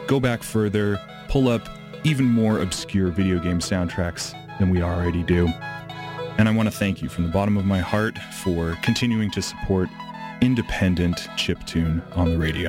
go back further, pull up even more obscure video game soundtracks than we already do. And I want to thank you from the bottom of my heart for continuing to support independent chiptune on the radio.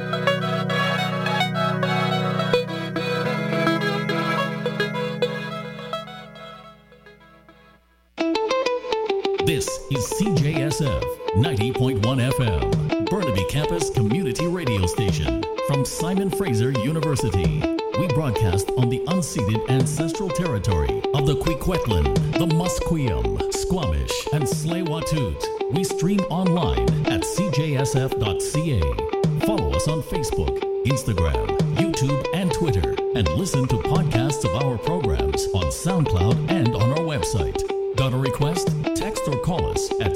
This is CJSF 90.1 FM, Burnaby Campus Community Radio Station from Simon Fraser University. We broadcast on the unceded ancestral territory of the Kwikwetlan, the Musqueam, Squamish, and Tsleil-Waututh. We stream online at cjsf.ca. Follow us on Facebook, Instagram, YouTube, and Twitter, and listen to podcasts of our programs on SoundCloud and on our website. Got a request? Text or call us at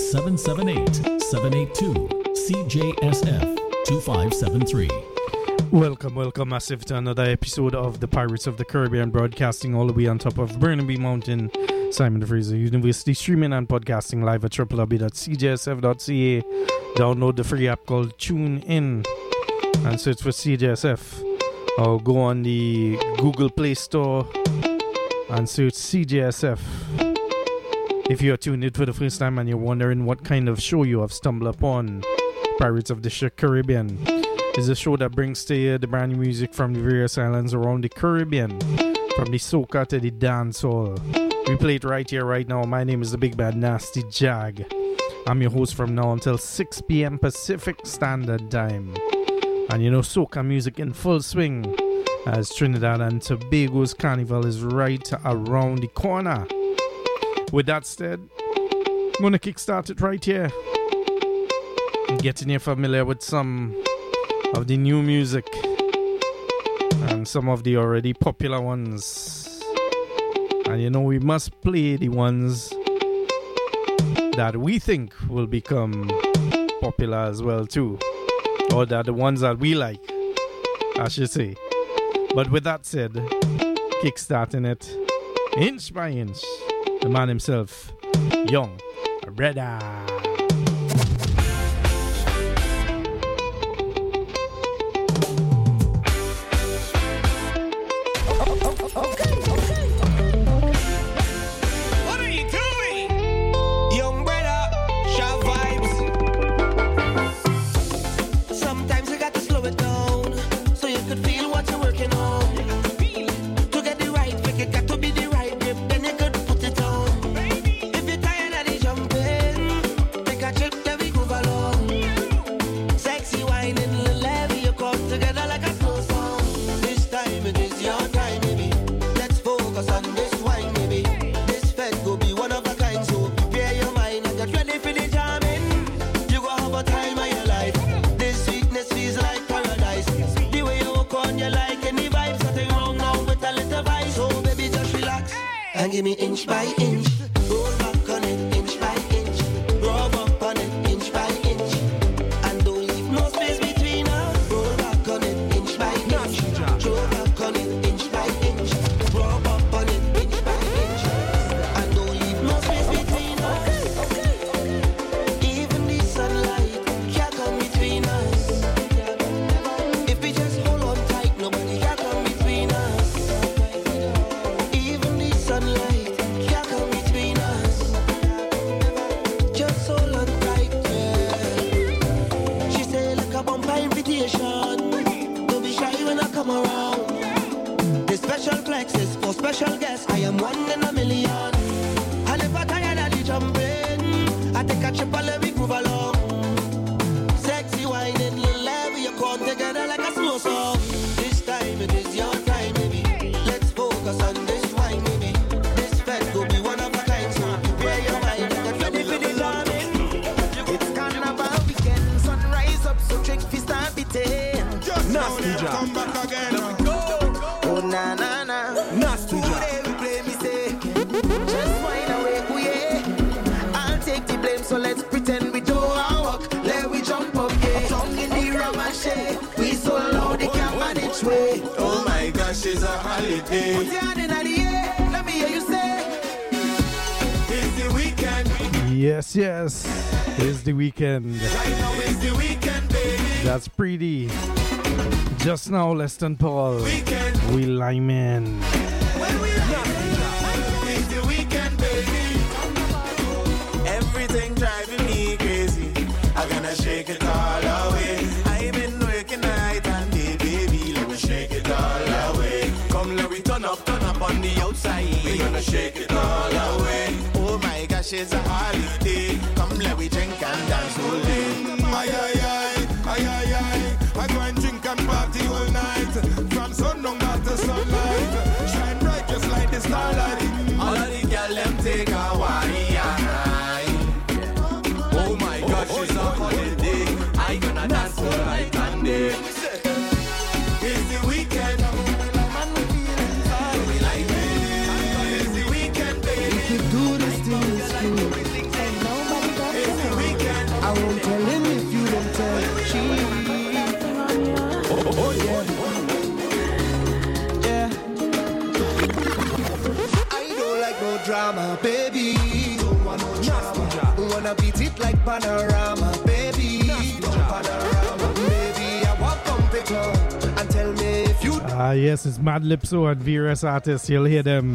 778-782-CJSF-2573. Welcome massive to another episode of the Pirates of the Caribbean, broadcasting all the way on top of Burnaby Mountain, Simon Fraser University, streaming and podcasting live at www.cjsf.ca. Download the free app called TuneIn and search for CJSF, or go on the Google Play Store and search CJSF. If you are tuned in for the first time and you're wondering what kind of show you have stumbled upon, Pirates of the Caribbean is a show that brings to you the brand new music from the various islands around the Caribbean, from the soca to the dancehall. We play it right here, right now. My name is the Big Bad Nasty Jag. I'm your host from now until 6 p.m. Pacific Standard Time. And you know, soca music in full swing, as Trinidad and Tobago's carnival is right around the corner. With that said, I'm going to kickstart it right here and getting you familiar with some of the new music and some of the already popular ones. And you know, we must play the ones that we think will become popular as well too, or that the ones that we like, I should say. But with that said, kickstarting it inch by inch, the man himself, Young Reda. Give me inch by inch, roll back on it inch by inch, rub up on it inch by inch, and don't leave no space between us. Roll back on it inch by inch, roll back on it inch by inch, rub up on it inch by inch, and don't leave no space between us. Even the sunlight can't come between us. If we just hold on tight, nobody can come between us. Even the sunlight don't be shy when I come around. This special flex is for special guests. I am one in a million. And if I tired of the jumping, I take a trip and let me groove along. Sexy whining, little levy, you come together like a slow song. This time it is your time, baby. Let's focus on this wine, baby. This fed will be one of a kind, so prepare your mind and get ready for the jamming. It's carnival weekend, sunrise up, so drink fist. Nasty Jack, come back again. Oh na na na, Nasty Jack. We play me say, just wind away, oh yeah. I'll take the blame, so let's pretend we do our work. Let we jump up, yeah. Tongue in the ramache, we so loud they can't manage way. Oh my gosh, it's a holiday. Put your hand in the air, let me hear you say, it's the weekend. Yes, it's the weekend. Right now it's the weekend, baby. That's pretty. Just now, Leston Paul, we Lyman. It's the weekend, baby. Everything driving me crazy. I'm gonna shake it all away. I've been working night and day, baby. Let me shake it all away. Come, let me turn up on the outside. We gonna shake it all away. Oh my gosh, it's a holiday. Come, let me drink and dance all day. Aye, aye, aye, aye, aye, aye. I go and drink and party all night. From sundown back to sunlight. Shine bright just like the starlight. All of the girls, them take a wine. Oh my gosh, it's a holiday. I gonna dance all night and day. It's the weekend. It's the weekend, baby. If you do this thing, it's cool. It's the weekend. I won't tell him if you don't tell. Oh yeah. Yeah. I don't like no drama, baby. Don't want no drama. Wanna beat it like Panorama, baby. Panorama, baby. I walk on the club and tell me if you Ah, yes, it's Mad Lipso and various artists. You'll hear them.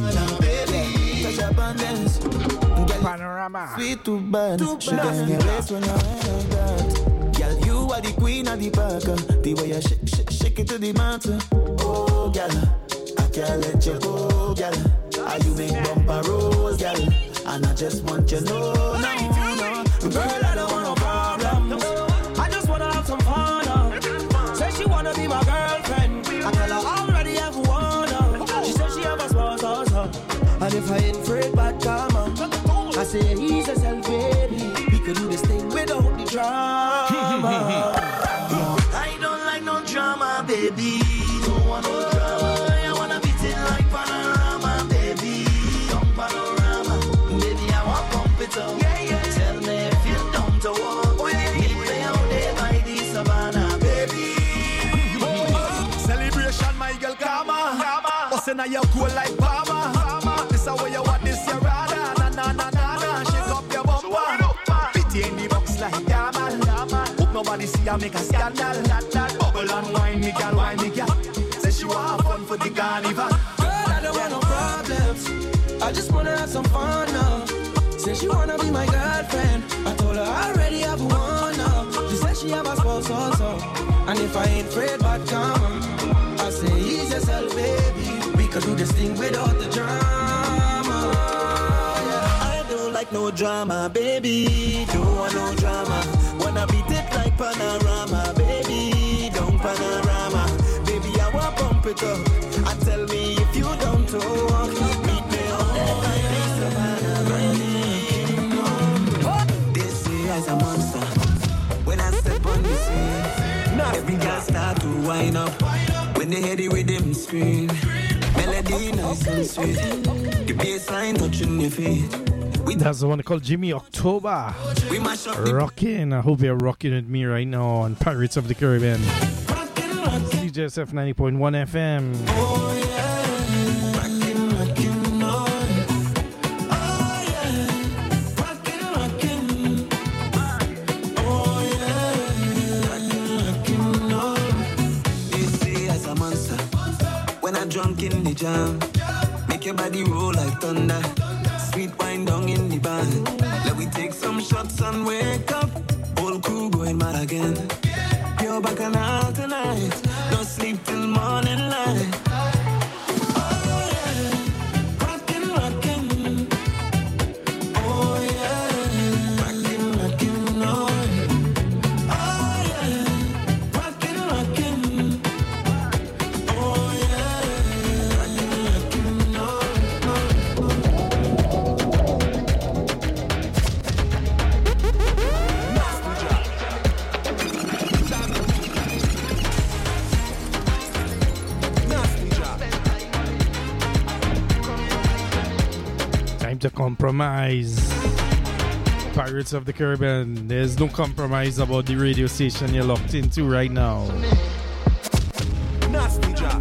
Panorama. sweet too bad. She gonna get less when you're like that. Girl, you are the queen of the burger. The way you shake it to the mountain. Oh, girl, I can't let you go, girl. Are you big bumper rose, girl? And I just want you to know, no. Girl, I don't want no problems. I just wanna have some fun. Say she wanna be my girlfriend. I tell her I already have one. She said she have a small sauce. And if I ain't afraid bad karma, I say he's a self baby. We could do this thing without the drama. I don't like no drama, baby. Don't want no drama. I wanna beat it like Panorama, baby. Don't Panorama, baby. I want pump it up. Yeah, yeah. Tell me if you don't walk. Meet me out there by the savannah, baby. Celebration, my girl, Kama. Bossing a your cool like Palma. This a way you want this, your rada. Na. Shake up your bumper. Pity in the box like Yaman. Hope nobody see her make a scandal. Bubble and wine me, girl. Say she want fun for the carnival. Girl, I don't want no problems. I just wanna have some fun now. Say she wanna be my girlfriend. I told her I already have one now. She said she have a spouse also. And if I ain't afraid about karma, I say ease yourself, baby. We could do this thing without the drama. Yeah. I don't like no drama, baby. Don't want no drama. Wanna beat it like Panorama, baby. Don't Panorama, baby. I want pump it up. And tell me if you don't talk. Meet me on the This is a monster. When I step on the scene, every girl start to wind up. When they hear the rhythm scream, melody nice and sweet. The bassline touching your feet. That's the one called Jimmy October. We mash up Rocking. I hope you're rocking with me right now on Pirates of the Caribbean. CJSF 90.1 FM. Oh yeah, rockin' on. Oh yeah, rockin'. Oh yeah, rockin' on. They say as a monster, when I'm drunk in the jam, make your body roll like thunder. Sweet wine down in the band. Let we take some shots and wake up. Whole crew going mad again. Pure bacchanal tonight. No sleep till morning light. Oh yeah, rockin'. Oh yeah, rockin' on. Oh yeah, rockin'. Oh yeah, rockin' on. Time to compromise. Pirates of the Caribbean. There's no compromise about the radio station you're locked into right now. Nasty job.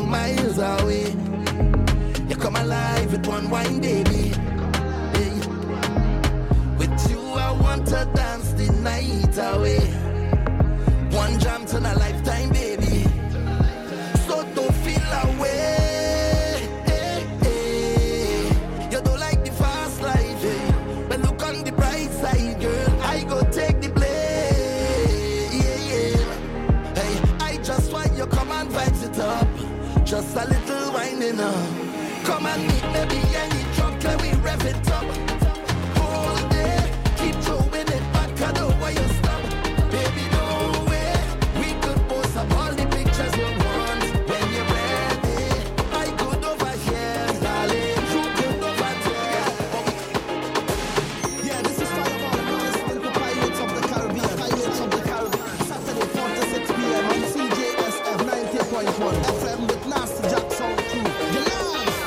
million miles away. You come alive with one wine, baby. Hey. With you, I want to dance the night away. One jam to a lifetime, baby. So don't feel away. Hey, hey. You don't like the fast life, hey. But look on the bright side, girl. I go take the blame. Yeah, yeah. Hey, I just want you come and vibes it up. Just a little winding up. Come and meet me behind the truck, let me rev it up. All day, keep throwing it back, I know why you stop. Baby, no way, we could post up all the pictures you want. When you're ready, I could over here, darling. You could over there. Yeah, this is Fireball, and you're listening to Pirates of the Caribbean. Pirates of the Caribbean. Saturday, 4 to 6 p.m. on CJSF 90.1 FM with Nasty Jack Sound Crew. You love.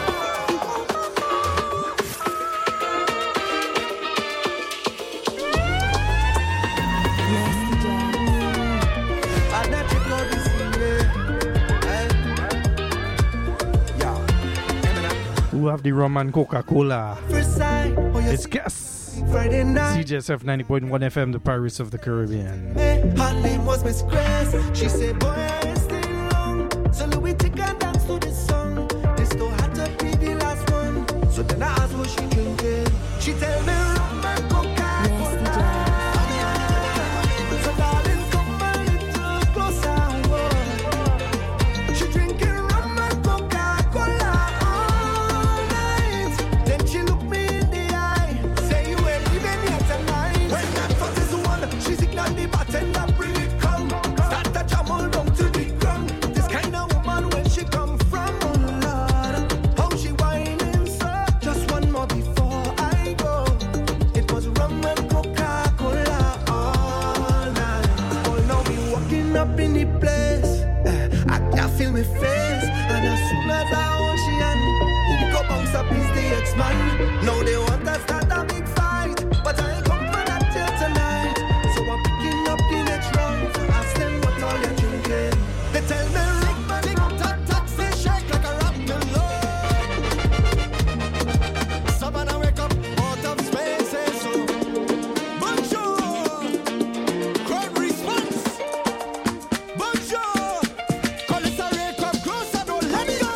Who have the rum and Coca-Cola? It's Guess. Friday night. CJSF 90.1 FM, the Pirates of the Caribbean. Her name was Miss Grace. She said, boy, I stay long. So Louis take and dance to this song. This still had to be the last one. So then I asked what she drinking. She tell me rum and Coca-Cola. So darling, come a little closer. She drinking rum and Coca-Cola all night. Then she looked me in the eye. Say you ain't leaving here tonight. When that fuck is the one, she signal the bartender, bring it come. Start to jam all down to the ground. This kind of woman, when she come from, oh Lord, how she whining so. Just one more before I go. It was rum and Coca-Cola all night. Oh, now we walking up in the place. I can feel my face. And as soon as I hold she hand, who go bounce up is the ex-man. Now they want to start a big fight, but I ain't come for that till tonight. So I'm picking up the next round. Ask them what all you're drinking. They tell me ring my tick tock tock, say shake like a rapping load. Someone wake up out of space, say so. Bonjour, crowd response. Bonjour, call it a wake up close and don't let it go.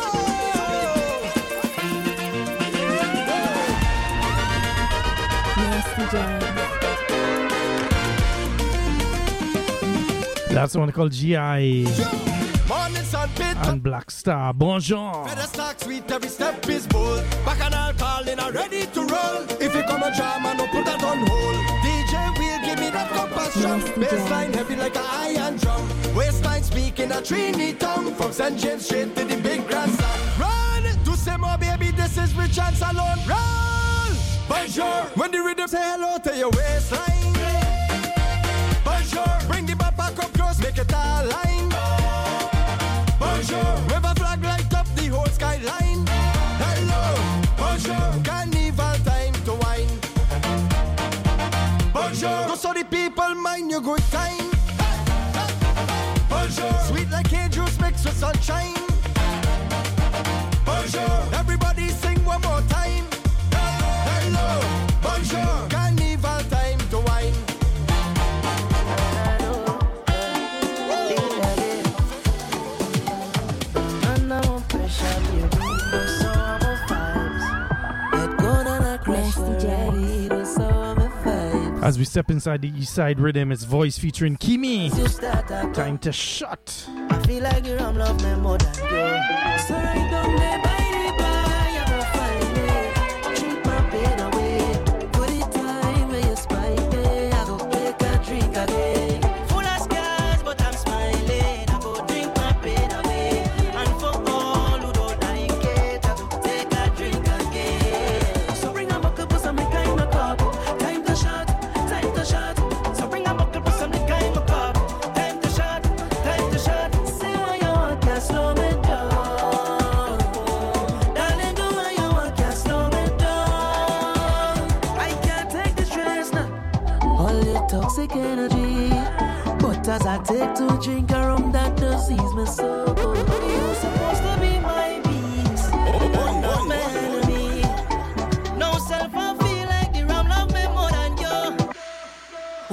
That's the one called GI Morning sun pit and Black Star. Bonjour. better stock sweet, every step is bold. Bacchanal calling, I'm ready to roll. If you come a drama, no put that on hold. DJ will give me that compassion. Bassline heavy like an iron drum. Waistline speaking a Trini tongue. From St. James straight to the big grandson. Run, do say more baby, this is with chance alone. Roll, bonjour. When the rhythm say hello to your waistline. Bonjour, bring the back up close, make it all line. Bonjour, wave a flag light up the whole skyline. Hello, bonjour, carnival time to wine. Bonjour, go so the people mind your good time. Bonjour, sweet like cane juice mixed with sunshine. Bonjour, everybody sing one more time. Hello, bonjour, carnival time to wine. As we step inside the East Side Rhythm, it's Voice featuring Kimi. Time to shut. I feel like you don't love me more than you. So right down there by the bar, you go find me. Drink my pain away. Put it time where you spite me. I go take a drink again. Full of scars, but I'm smiling. I go drink my pain away. And for all who don't like it, I go take a drink again. So bring a bucket for some kind of cup. Time to shut. So bring a bucket for some kind of cup. Time to shut. Say what you want, can't slow me down. Darling, do what you want, can't slow me down. I can't take the stress now. All your toxic energy. But as I take to drink a rum, that does ease me so. You're supposed to be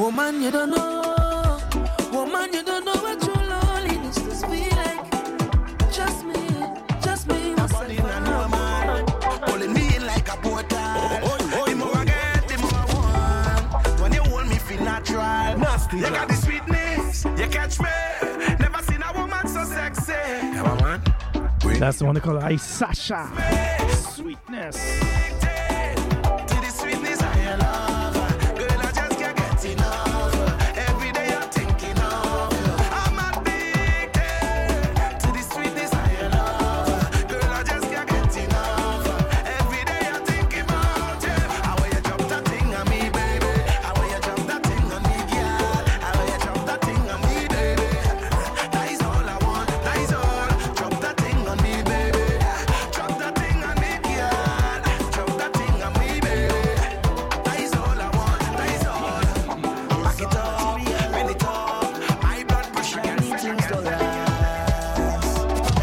Woman, you don't know. Woman, you don't know what true loneliness does feel like. Just me, myself and I. Pulling me in like a portal. The more I get, the more I want. When you hold me, feel natural. Nasty. You got the sweetness, you catch me. Never seen a woman so sexy. Come on. That's the one they call Ice Sasha. Sweetness. To the sweetness I love. Girl, I just can't get enough. Every day I'm thinking of you. I'm addicted to the sweetness I love. Girl, I just can't get enough. Every day I'm thinking about you. How will you drop that thing on me, baby? How will you drop that thing on me, girl? How will you drop that thing on me, baby? That is all I want. That is all. Drop that thing on me, baby. Drop that thing on me, girl. Drop that thing on me, baby. That is all I want. That is all. Back it up, bend it up. My blood pressure gets Things don't last.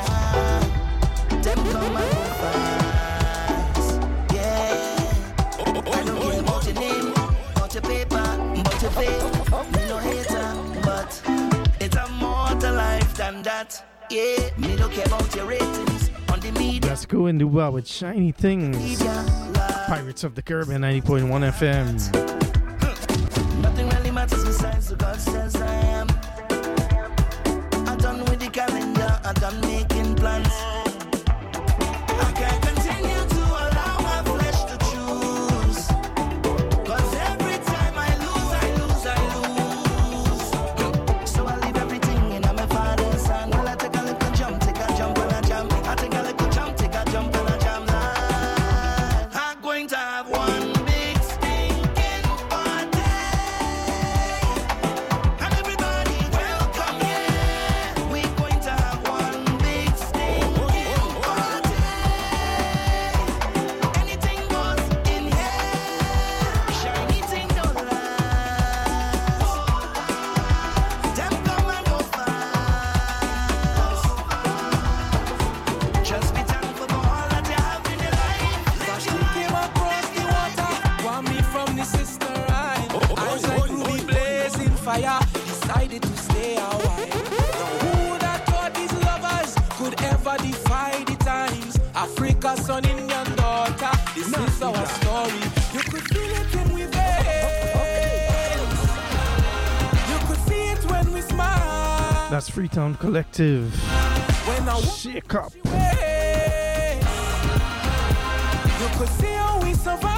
Them come and go fast. Yeah. I don't care about your name, about your paper, about your faith. Me no hater, but it's a more to life than that. Yeah. Me don't care about your ratings on the media. Let's go and do well with Shiny Things. Pirates of the Caribbean 90.1 FM. Nothing really matters besides what God says I am. I'm done with the calendar, I'm done making plans. I can't continue to allow my flesh to choose. Cause every time I lose. So I leave everything in my father's hand. Well, I take a little jump, take a jump and a jam. I take a little jump, take a jump and a jam. I'm going to have one big stinking party. And everybody welcome, yeah. We're going to have one big stinking party. Anything goes in here. Shiny thing don't last. Them come and go fast. Just be thankful for all that you have in your life. She came across the water, want me from the sister eye. Eyes like ruby blazing fire, decided to stay a while. Who would have thought these lovers could ever defy the times? Africa, son, Indian daughter, this is our story. You could feel it when we veins. You could see it when we smile. That's Freetown Collective. When I Shake up. way. You could see how we survive.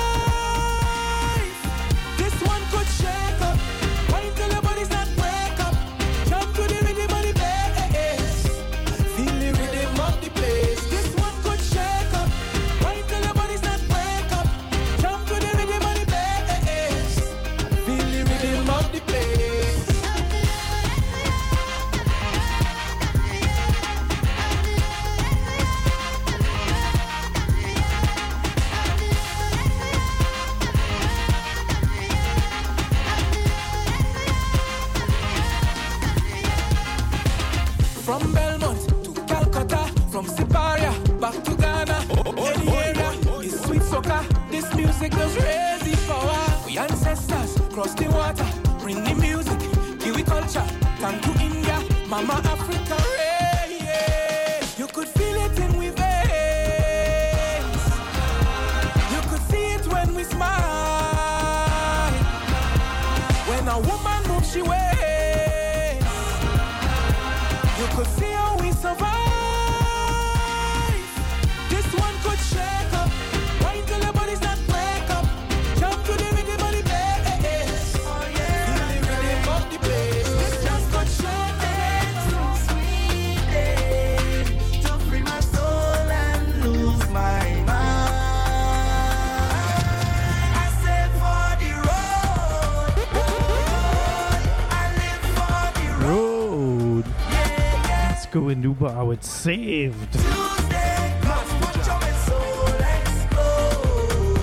This one could shake up. Wait till your body's not break up. Jump to the rhythm of the bass. Feel the rhythm of the place. This one could shake up. Wait till your body's not break up. Jump to the rhythm of the bass. Feel the rhythm of the place. From Belmont to Calcutta, from Siparia back to Ghana. Any area is sweet soca. This music does raise the power. We ancestors cross the water, bring the music, Kiwi culture. Thank to India, Mama Africa. Yeah. You could feel it in we veins. You could see it when we smile. When a woman moves, she waits. You could see how we survive. This one could shake up. Wait till your body's not break up. Jump to the rhythm of the bass. Oh yeah, feel the rhythm of the place. This just could shake it. Sweet day to free my soul and lose my mind. I said for the road. I live for the road. Road. Let's go and do how it's saved. Tuesday, come watch how my soul explode.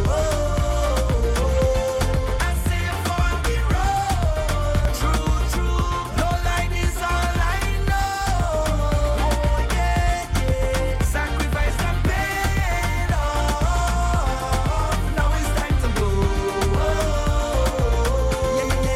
I say for the road. True. No light is all I know. Yeah. Sacrifice and pain off. Now it's time to go. Yeah.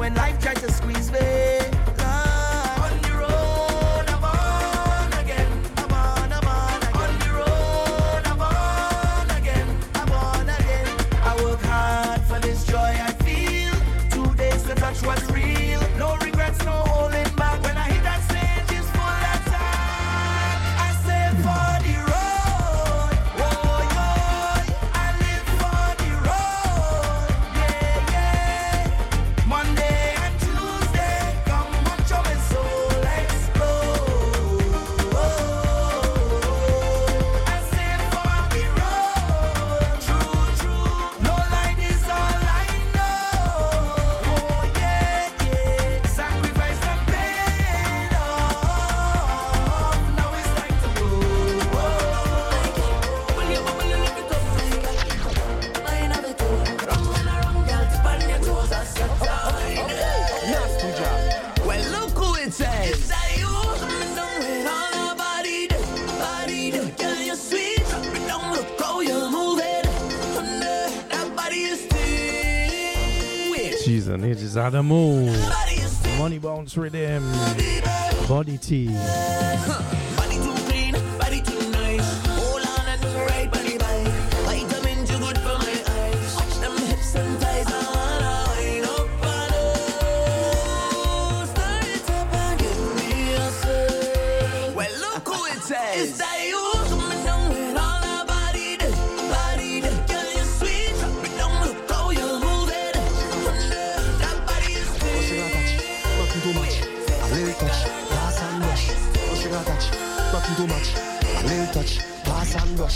when life tries to squeeze me. On the road, I'm on again. I'm on again. On the road, I'm on again. I'm on again. I work hard for this joy I feel. 2 days to touch what's real. No regrets, no holding back. When I hit that stage, it's full of time. I say for the road. Oh, yo, I live for the road. Yeah, yeah. Monday and Tuesday, come on, show me soul explode. I say for the road. True, true. No light is all I know. Oh, yeah, yeah. Sacrifice and paid off. Now it's time to go. Will you look it up? Mine have it all. Run around, girl, tip on your toes and set down. Nasty job. Well, look who it says. It's that you coming down with all our body, body, girl, you're sweet. Drop it down, look how you move it. That body is still. Jeez, and it is Adamo. Body is still. Money Bounce Rhythm. Body T. Body too clean, body too nice. Hold on and right body by. Vitamins too good for my eyes. Watch them hips and thighs. I wanna wind up and oh, start it up and give me a sip. Well, look who it says. It's that you coming down with all our body, body, girl, you're sweet. Drop it down, look how you move it. That body is Nothing too much, a little touch, pass and rush. No sugar touch, nothing too much, a little touch, pass and rush.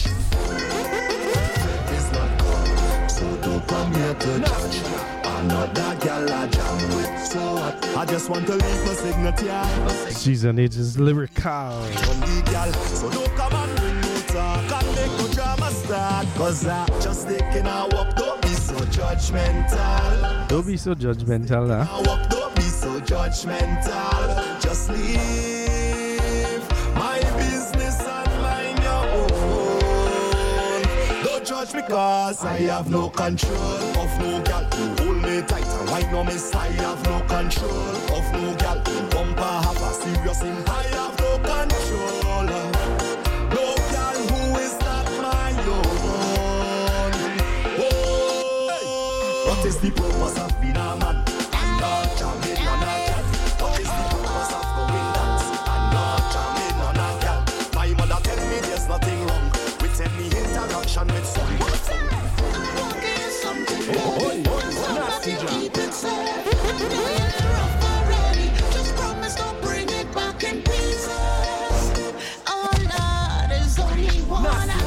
It's not good, so don't come here to judge. Another girl I jam with, so what? I just want to leave my signature. Jeez, and it is lyrical. Only girl, so don't come and bring no talk and make no drama start. Cause I just taking a walk, don't be so judgmental. Don't be so judgmental, huh? I walk, don't be so judgmental. Just leave my business and mind your own. Don't judge me cause I have no control of no girl. Hold me tight and wind on me side. I have no control of no girl. Bumper have a serious in. I have no control. No girl who is not my own. Oh, what is the purpose of being a man? I'm not jamming on a girl. What is the purpose of going dance? I'm not jamming on a girl. My mother tell me there's nothing wrong with any interaction with someone. Nasty job. Keep it safe. You're rough already. Just promise don't bring it back in pieces. Oh Lord, there's only one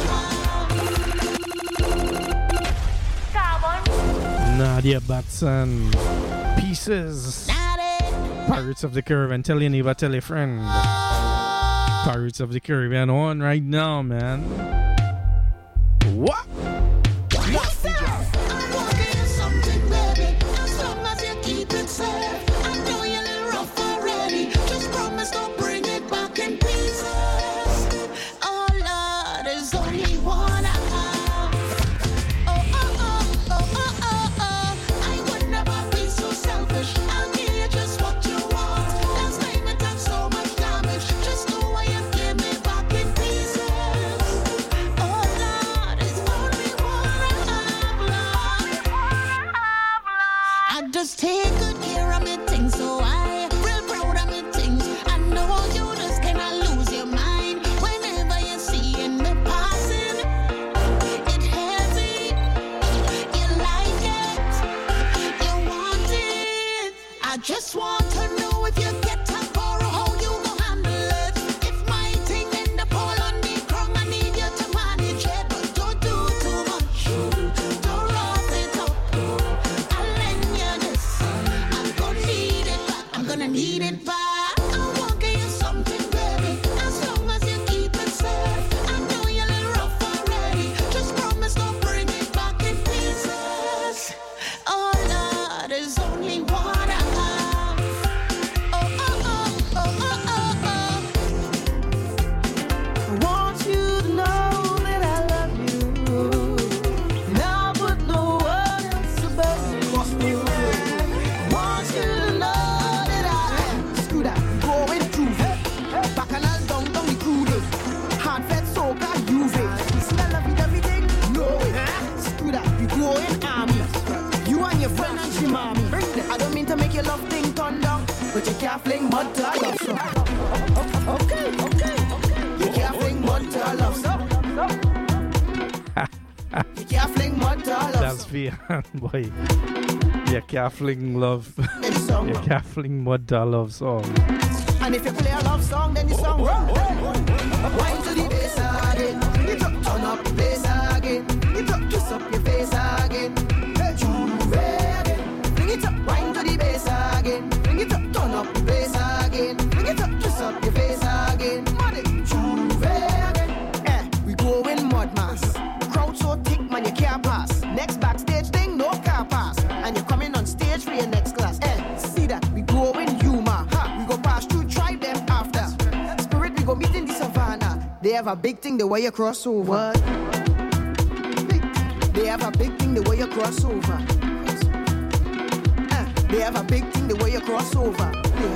Nadia Batson. Pieces. Pirates of the Caribbean. Tell your neighbor, tell your friend. Pirates of the Caribbean on right now, man. What? Nasty job. I'm walking something, baby. As long as you keep it safe. I know you're a little rough already. Just promise don't bring it back in pieces. Oh Lord, there's only one I would never be so selfish. I'll give you just what you want. That's made me done so much damage. Just know why you give me back in pieces. Oh Lord, it's only one I just take good care of me things, so I real proud of me things. I know you just cannot lose your mind whenever you see me passing. It heavy, you like it, you want it. I just want to know if you get to borrow, how you gon' handle it. If my thing end up all on the ground, I need you to manage it, but don't do too much. Don't rough it up. I'll lend you this. can't fling mud to a love song. Okay. You can't fling mud to a love song. You can't fling mud to a love song. That's Vian, boy. You can't fling love. You can't fling mud to a love song. And if you play a love song, then the song run. Wind to the bass again. Turn up the bass again. Twist up your face again. Juve again. Bring it up. Wind to the bass again. Bring it up. Turn up the bass again. Bring it up. Twist up your face again. Juve again. We going mud mass. Crowd so thick, man, you can't pass. Next backstage thing, no car pass. And you're coming on stage for your next class. See that? We going humor. We go pass through, try them after. Spirit, we go meet in the savannah. They have a big thing the way you cross over. They have a big thing the way you cross over. They have a big thing the way you cross over.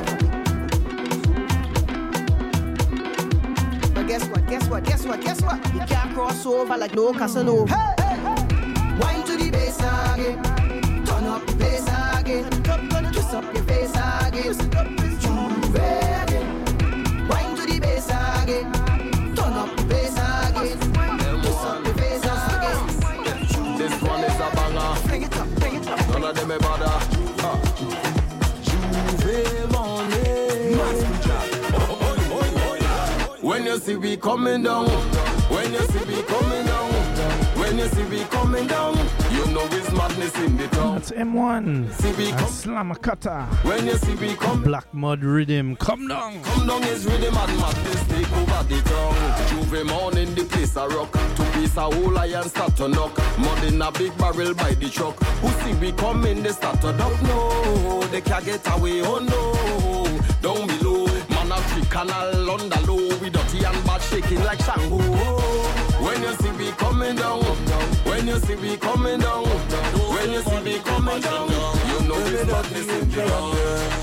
But guess what? You can't cross over like no Casanova. Wind to the bass again. Turn up the bass again. Twist up your face again. Juve again. Wind to the bass again. Turn up the bass again. Twist up your face again. This one is a banger. Bring it up. None of them a bother. Juve morning. When you see we coming down, when you see we coming down, when you see we coming down, you know it's madness in the town. That's M1. See we That's Slamakata. When you see we come, Black Mud Rhythm. Come down. come down is rhythm and madness take over the town. Juve morning the place a rock, two piece a whole iron start to knock. Mud in a big barrel by the truck. Who see we coming they start to duck. No, they can't get away. Oh no, down below. Man a trick canal under low. We dirty and bad shaking like Shango. When you see we coming down, when you see we coming down, when you see we coming down, you know it's not this in the ground.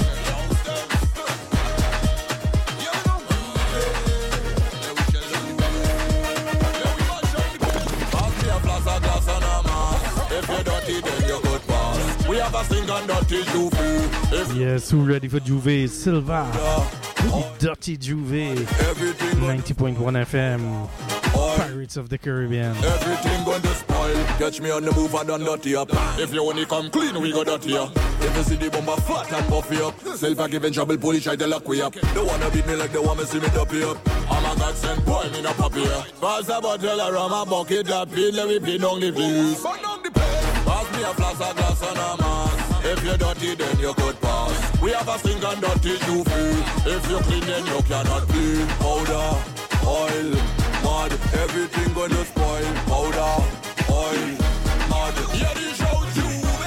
If you're dirty, then you're good pass. We have a sing and dirty Juve. Yes, who ready for Juve? Silva. The Dirty Juve. 90.1 FM. Pirates of the Caribbean. Everything going to spoil. Catch me on the move and done dirty up. If you only come clean, we go dirty up. If you see the bomber fat and puffy up, Silver giving trouble, police try to lock we up. They wanna beat me like they want me see me duppy up. I'm a godsend boy, me no puppy up. Pass a bottle around my bucket up, let me pin on the place. Pass me a flask of glass and a mask. If you're dirty, then you could pass. We have a stink and dirty Juve. If you're clean, then you cannot clean. Powder, oil, mud, everything gonna spoil. Powder, oil, mud. Yeah, this show Juve.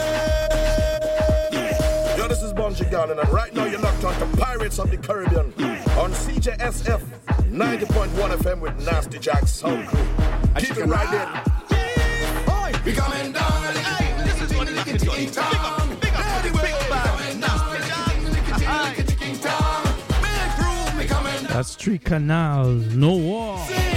Yo, this is Bunji Garden, and right now you're locked on to Pirates of the Caribbean on CJSF 90.1 FM with Nasty Jack Sound Crew. Keep it right there. We coming down, this is what it's ticking town. That's Three Canal. No war.